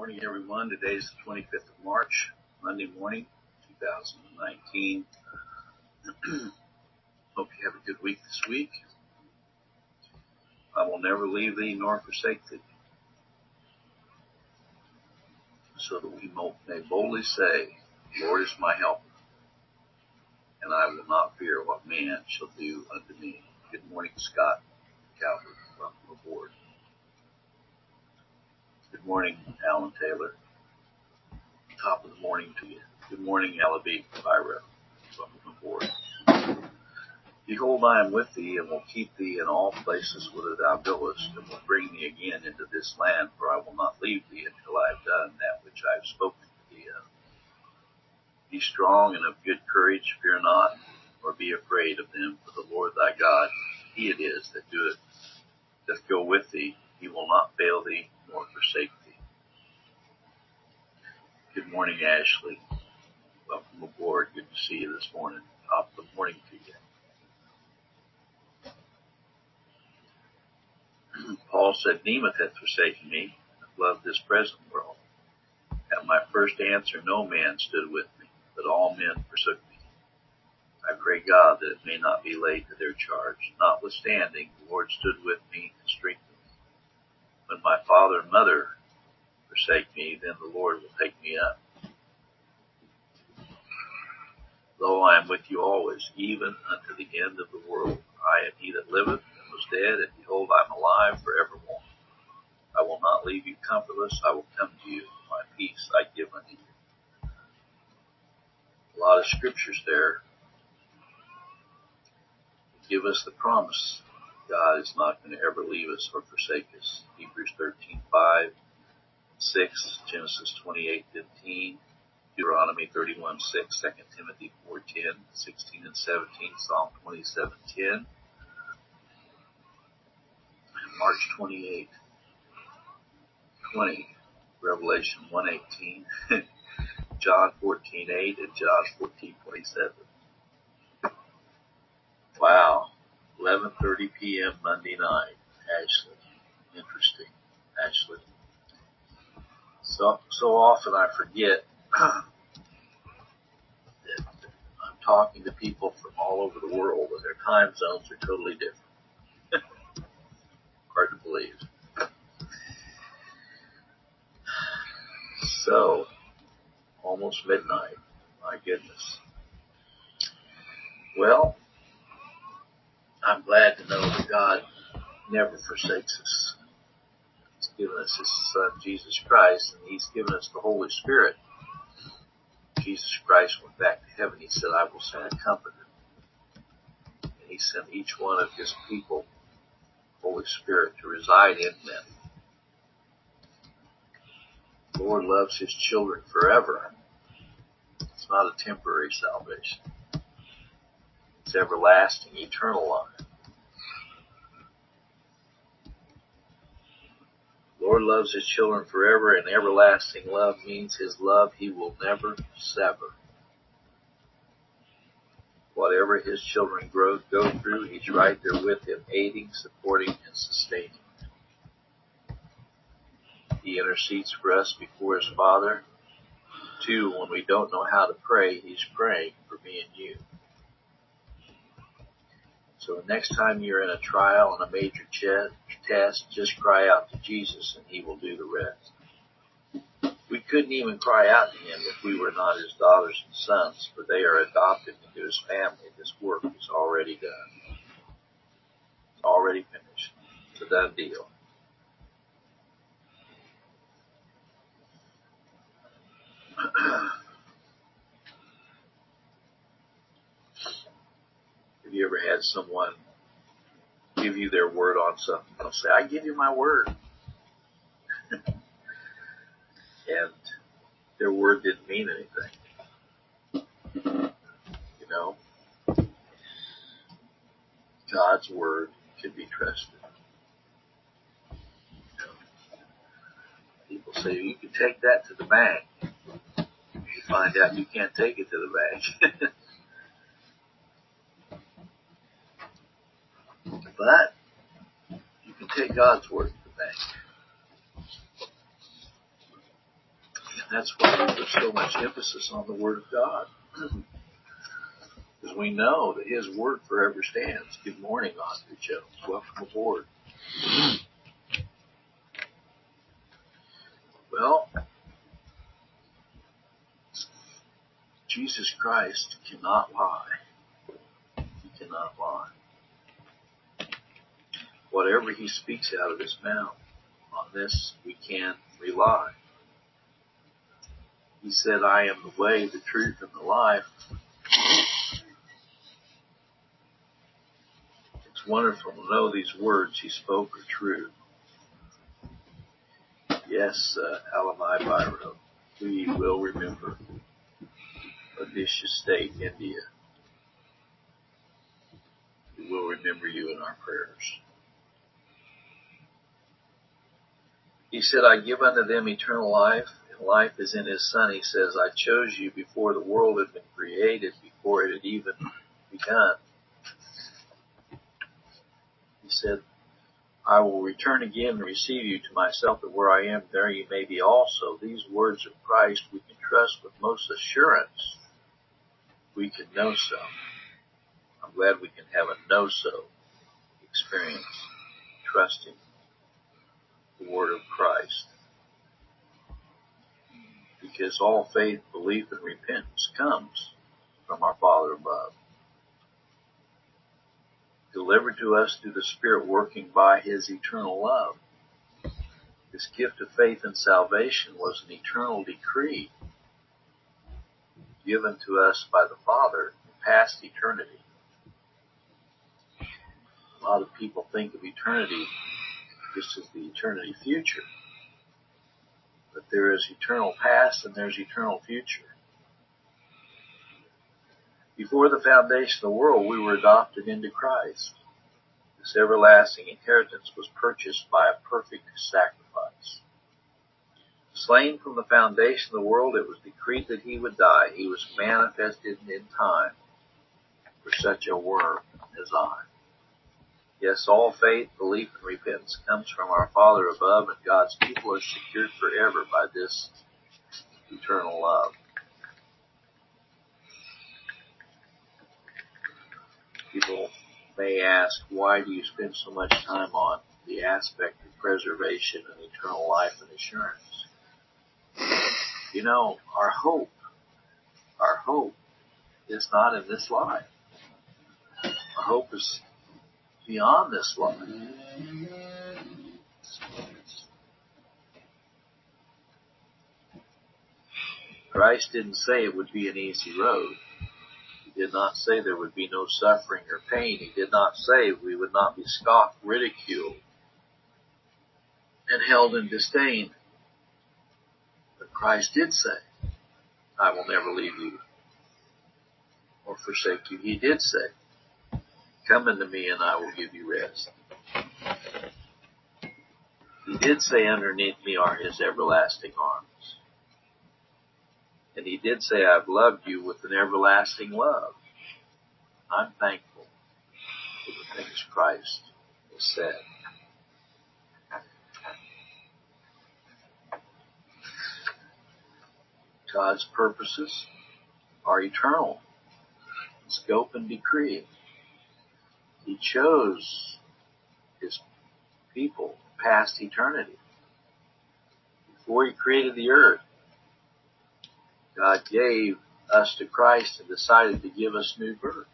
Morning, everyone. Today is the 25th of March, Monday morning, 2019. Hope you have a good week this week. I will never leave thee nor forsake thee, so that we may boldly say, Lord is my helper, and I will not fear what man shall do unto me. Good morning, Scott Calvert. Welcome aboard. Good morning, Alan Taylor. Top of the morning to you. Good morning, Alabi Byra. Welcome aboard. Behold, I am with thee, and will keep thee in all places whither thou goest, and will bring thee again into this land, for I will not leave thee until I have done that which I have spoken to thee of. Be strong and of good courage, fear not, nor be afraid of them, for the Lord thy God, he it is that doth go with thee. He will not fail thee, nor forsake thee. Good morning, Ashley. Welcome aboard. Good to see you this morning. Top of the morning to you. Paul said, Nemeth hath forsaken me, and loved this present world. At my first answer no man stood with me, but all men forsook me. I pray God that it may not be laid to their charge. Notwithstanding, the Lord stood with me and strengthened me. When my father and mother forsake me, then the Lord will take me up. Lo, I am with you always, even unto the end of the world. I am he that liveth and was dead, and behold, I am alive forevermore. I will not leave you comfortless. I will come to you. My peace I give unto you. A lot of scriptures there give us the promise. God is not going to ever leave us or forsake us. Hebrews 13:5, 6, Genesis 28:15, Deuteronomy 31:6, 2 Timothy 4:10, 16 and 17, Psalm 27:10, March 28:20, Revelation 1:18, John 14:8, and John 14:27. Wow, 11:30 p.m. Monday night. Ashley, interesting. Ashley. So often I forget that I'm talking to people from all over the world, and their time zones are totally different. Hard to believe. So, almost midnight. My goodness. Well, I'm glad to know that God never forsakes us. He's given us His Son, Jesus Christ, and He's given us the Holy Spirit. Jesus Christ went back to heaven. He said, I will send a comforter. And He sent each one of His people, Holy Spirit, to reside in them. The Lord loves His children forever. It's not a temporary salvation. It's everlasting, eternal life. The Lord loves His children forever, and everlasting love means His love He will never sever. Whatever His children go through, He's right there with them, aiding, supporting, and sustaining. He intercedes for us before His Father. 2, when we don't know how to pray, He's praying for me and you. So the next time you're in a trial and a major test, just cry out to Jesus and He will do the rest. We couldn't even cry out to Him if we were not His daughters and sons, for they are adopted into His family. This work is already done. It's already finished. It's a done deal. Have you ever had someone give you their word on something? They'll say, I give you my word. And their word didn't mean anything. You know? God's word can be trusted. You know? People say, you can take that to the bank. You find out you can't take it to the bank. But you can take God's word to the bank. That's why we put so much emphasis on the Word of God. Because we know that His Word forever stands. Good morning, Audrey Jones. Welcome aboard. Well, Jesus Christ cannot lie. He cannot lie. Whatever He speaks out of His mouth, on this we can rely. He said, I am the way, the truth, and the life. It's wonderful to know these words He spoke are true. Yes, Alami Biro, we will remember Odisha State, India. We will remember you in our prayers. He said, I give unto them eternal life, and life is in His Son. He says, I chose you before the world had been created, before it had even begun. He said, I will return again and receive you to myself, that where I am, there you may be also. These words of Christ we can trust with most assurance. We can know so. I'm glad we can have a know-so experience, trusting the Word of Christ. Because all faith, belief, and repentance comes from our Father above. Delivered to us through the Spirit working by His eternal love. This gift of faith and salvation was an eternal decree given to us by the Father in past eternity. A lot of people think of eternity just as the eternity future. But there is eternal past and there's eternal future. Before the foundation of the world, we were adopted into Christ. This everlasting inheritance was purchased by a perfect sacrifice. Slain from the foundation of the world, it was decreed that He would die. He was manifested in time for such a worm as I. Yes, all faith, belief, and repentance comes from our Father above, and God's people are secured forever by this eternal love. People may ask, why do you spend so much time on the aspect of preservation and eternal life and assurance? You know, our hope is not in this life. Our hope is beyond this life. Christ didn't say it would be an easy road. He did not say there would be no suffering or pain. He did not say we would not be scoffed, ridiculed, and held in disdain. But Christ did say, I will never leave you or forsake you. He did say, come unto me and I will give you rest. He did say underneath me are His everlasting arms. And He did say, I've loved you with an everlasting love. I'm thankful for the things Christ has said. God's purposes are eternal in scope and decree. He chose His people past eternity. Before He created the earth, God gave us to Christ and decided to give us new birth.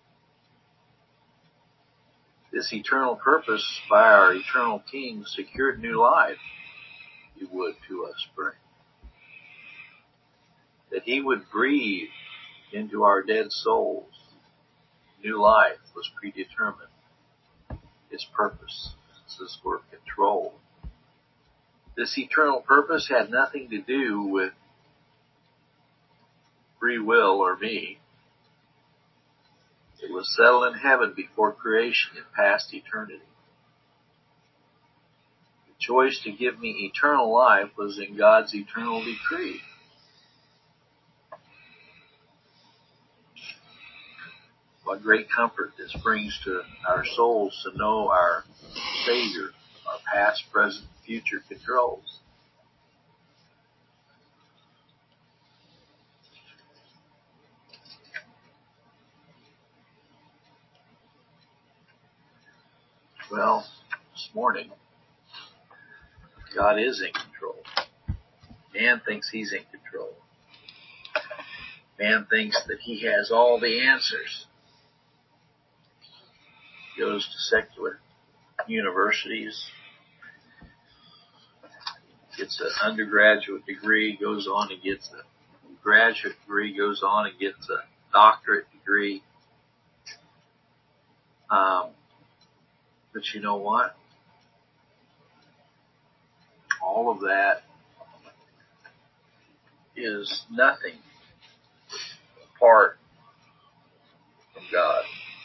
This eternal purpose by our eternal King secured new life, He would to us bring. That He would breathe into our dead souls new life was predetermined. His purpose were controlled. This eternal purpose had nothing to do with free will or me. It was settled in heaven before creation in past eternity. The choice to give me eternal life was in God's eternal decree. What great comfort this brings to our souls to know our Savior, our past, present, future controls. Well, this morning, God is in control. Man thinks he's in control. Man thinks that he has all the answers. Goes to secular universities, gets an undergraduate degree, goes on and gets a graduate degree, goes on and gets a doctorate degree. But you know what? All of that is nothing apart from God.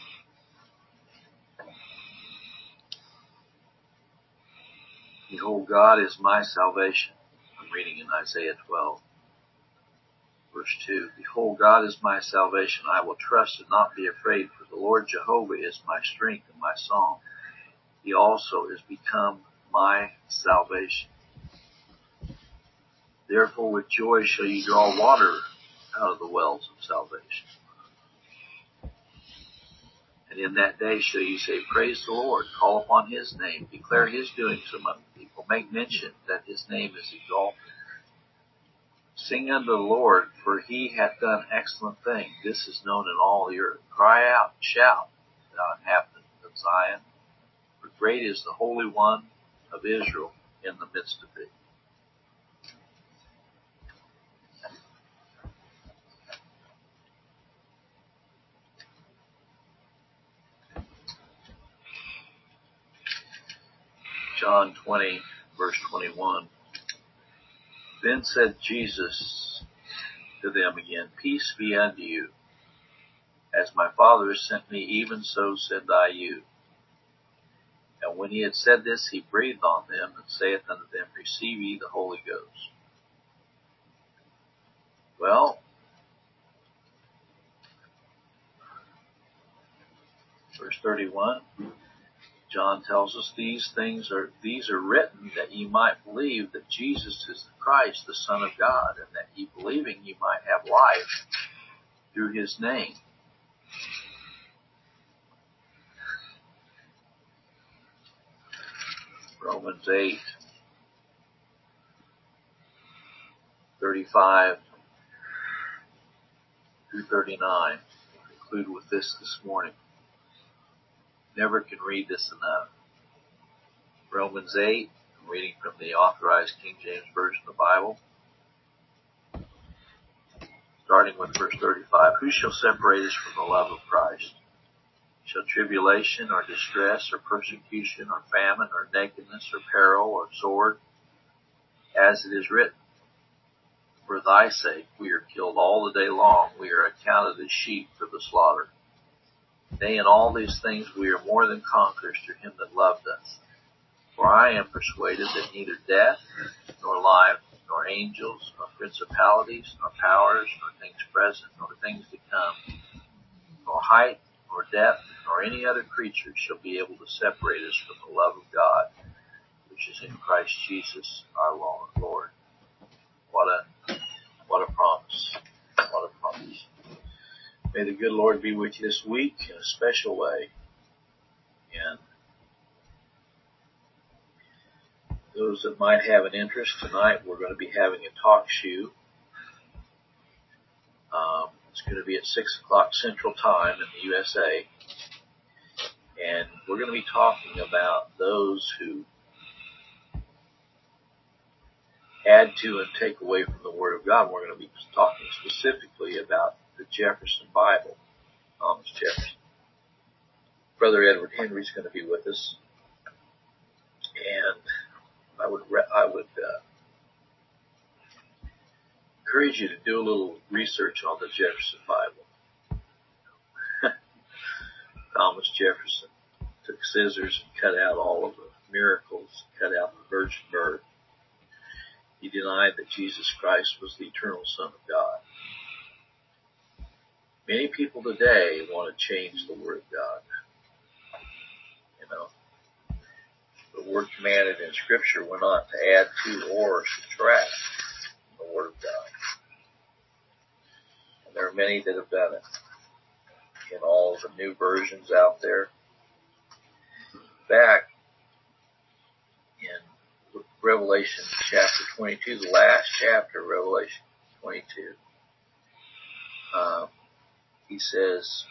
Behold, God is my salvation. I'm reading in Isaiah 12, verse 2. Behold, God is my salvation. I will trust and not be afraid, for the Lord Jehovah is my strength and my song. He also is become my salvation. Therefore with joy shall you draw water out of the wells of salvation. And in that day shall you say, praise the Lord, call upon his name, declare his doings among the people, make mention that his name is exalted. Sing unto the Lord, for he hath done excellent things. This is known in all the earth. Cry out, shout, thou inhabitant of Zion, for great is the Holy One of Israel in the midst of thee. John 20, verse 21. Then said Jesus to them again, peace be unto you. As my Father has sent me, even so send I you. And when he had said this, he breathed on them, and saith unto them, receive ye the Holy Ghost. Well, verse 31, John tells us these are written that ye might believe that Jesus is the Christ, the Son of God, and that ye believing ye might have life through his name. Romans 8, 35 through 39. We'll conclude with this morning. Never can read this enough. Romans 8, I'm reading from the Authorized King James Version of the Bible. Starting with verse 35. Who shall separate us from the love of Christ? Shall tribulation or distress or persecution or famine or nakedness or peril or sword? As it is written, for thy sake we are killed all the day long. We are accounted as sheep for the slaughter. Nay, in all these things we are more than conquerors through him that loved us. For I am persuaded that neither death, nor life, nor angels, nor principalities, nor powers, nor things present, nor things to come, nor height, nor depth, nor any other creature shall be able to separate us from the love of God, which is in Christ Jesus our Lord. What a promise. What a promise. May the good Lord be with you this week in a special way. And those that might have an interest, tonight we're going to be having a talk show. It's going to be at 6 o'clock Central Time in the USA. And we're going to be talking about those who add to and take away from the Word of God. We're going to be talking specifically about the Jefferson Bible, Thomas Jefferson. Brother Edward Henry is going to be with us. And I would encourage you to do a little research on the Jefferson Bible. Thomas Jefferson took scissors and cut out all of the miracles, cut out the virgin birth. He denied that Jesus Christ was the eternal Son of God. Many people today want to change the Word of God. You know, the word commanded in Scripture, we're not to add to or subtract the Word of God. And there are many that have done it in all the new versions out there. back in Revelation chapter 22, the last chapter of Revelation 22, he says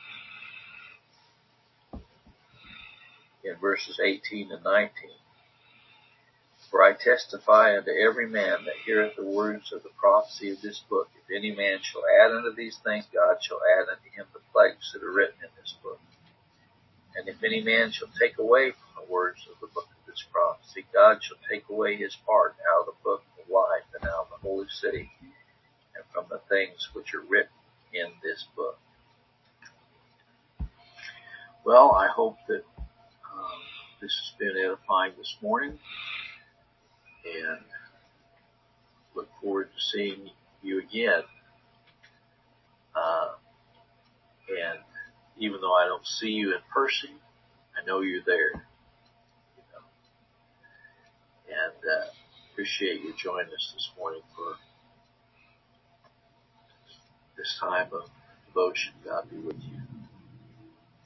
in verses 18 and 19, "For I testify unto every man that heareth the words of the prophecy of this book, if any man shall add unto these things, God shall add unto him the plagues that are written in this book. And if any man shall take away from the words of the book of this prophecy, God shall take away his part out of the book of life and out of the holy city and from the things which are written in this book." Well, I hope that this has been edifying this morning, and look forward to seeing you again. And even though I don't see you in person, I know you're there. And appreciate you joining us this morning for this time of devotion. God be with you.